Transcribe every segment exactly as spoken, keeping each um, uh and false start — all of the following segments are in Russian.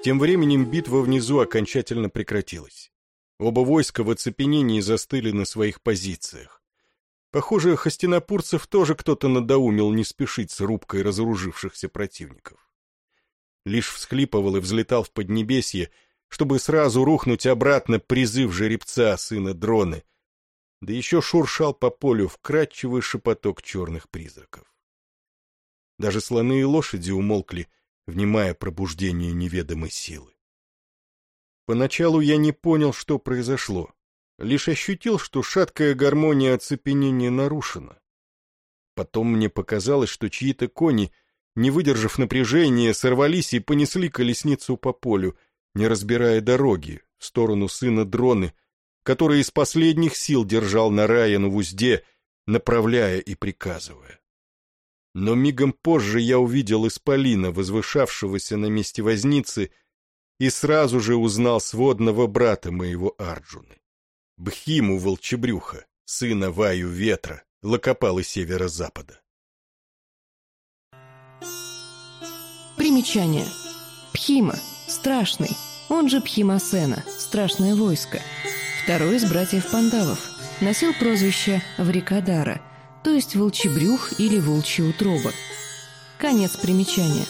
Тем временем битва внизу окончательно прекратилась. Оба войска в оцепенении застыли на своих позициях. Похоже, хастинапурцев тоже кто-то надоумил не спешить с рубкой разоружившихся противников. Лишь всхлипывал и взлетал в поднебесье, чтобы сразу рухнуть обратно призыв жеребца, сына Дроны, да еще шуршал по полю вкрадчивый шепоток черных призраков. Даже слоны и лошади умолкли, внимая пробуждение неведомой силы. Поначалу я не понял, что произошло, лишь ощутил, что шаткая гармония оцепенения нарушена. Потом мне показалось, что чьи-то кони, не выдержав напряжения, сорвались и понесли колесницу по полю, не разбирая дороги, в сторону сына Дроны, который из последних сил держал Нараяну в узде, направляя и приказывая. Но мигом позже я увидел исполина, возвышавшегося на месте возницы, и сразу же узнал сводного брата моего Арджуны. Бхиму Волчебрюха, сына Ваю Ветра, локопалы северо-запада. Примечание. Бхима, страшный, он же Бхимасена, страшное войско. Второй из братьев Пандавов, носил прозвище Врикадара, то есть волчебрюх или волчья утроба. Конец примечания.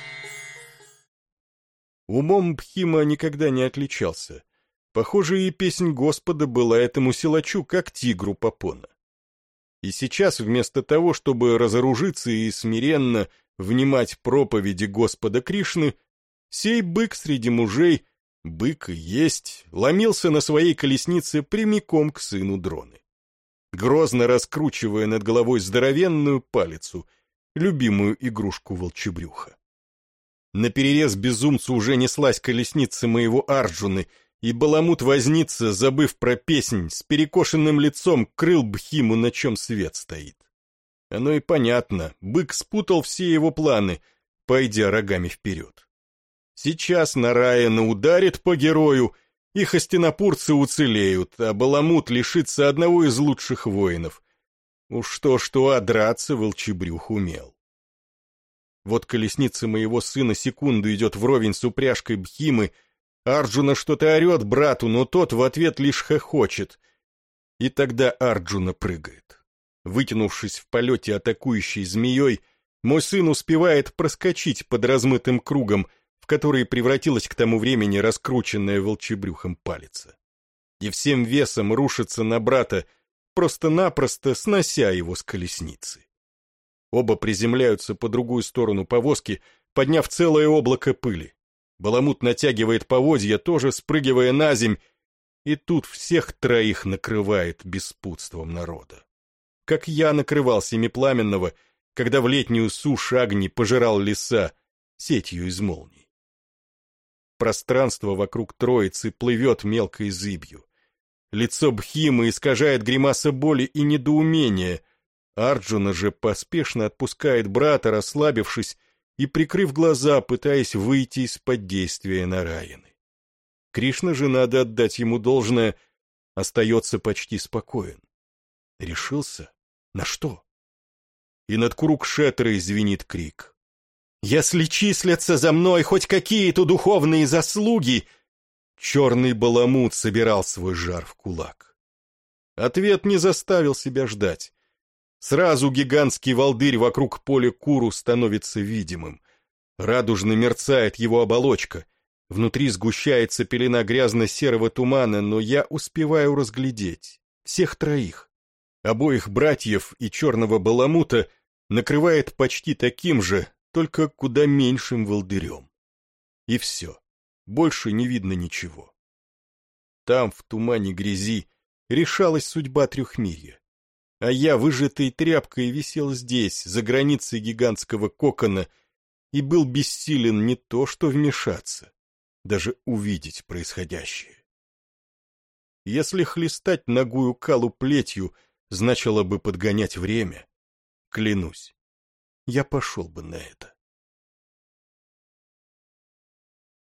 Умом Бхима никогда не отличался. Похоже, и песнь Господа была этому силачу, как тигру попона. И сейчас, вместо того, чтобы разоружиться и смиренно внимать проповеди Господа Кришны, сей бык среди мужей, бык и есть, ломился на своей колеснице прямиком к сыну Дроны, грозно раскручивая над головой здоровенную палицу, любимую игрушку волчебрюха. Наперерез безумцу уже неслась колесница моего Арджуны, и баламут-возница, забыв про песнь, с перекошенным лицом крыл Бхиму, на чем свет стоит. Оно и понятно, бык спутал все его планы, пойдя рогами вперед. Сейчас Нараяна ударит по герою, и хастинапурцы уцелеют, а баламут лишится одного из лучших воинов. Уж то-что, а драться волчебрюх умел. Вот колесница моего сына секунду идет вровень с упряжкой Бхимы, Арджуна что-то орет брату, но тот в ответ лишь хохочет. И тогда Арджуна прыгает. Вытянувшись в полете атакующей змеей, мой сын успевает проскочить под размытым кругом, в который превратилась к тому времени раскрученная волчебрюхом палица. И всем весом рушится на брата, просто-напросто снося его с колесницы. Оба приземляются по другую сторону повозки, подняв целое облако пыли. Баламут натягивает поводья, тоже спрыгивая на земь, и тут всех троих накрывает беспутством народа. Как я накрывал Семипламенного, когда в летнюю сушь Агни пожирал леса сетью из молний. Пространство вокруг троицы плывет мелкой зыбью. Лицо Бхимы искажает гримаса боли и недоумения. Арджуна же поспешно отпускает брата, расслабившись и прикрыв глаза, пытаясь выйти из-под действия Нараяны. Кришна же, надо отдать ему должное, остается почти спокоен. Решился? На что? И над Курукшетрой звенит крик. «Если числятся за мной хоть какие-то духовные заслуги!» Черный баламут собирал свой жар в кулак. Ответ не заставил себя ждать. Сразу гигантский волдырь вокруг поля Куру становится видимым. Радужно мерцает его оболочка. Внутри сгущается пелена грязно-серого тумана, но я успеваю разглядеть всех троих. Обоих братьев и черного баламута накрывает почти таким же, только куда меньшим волдырем. И все. Больше не видно ничего. Там, в тумане грязи, решалась судьба трехмирья. А я, выжатой тряпкой, висел здесь, за границей гигантского кокона, и был бессилен не то что вмешаться, даже увидеть происходящее. Если хлестать нагую калу плетью значило бы подгонять время, клянусь, я пошел бы на это.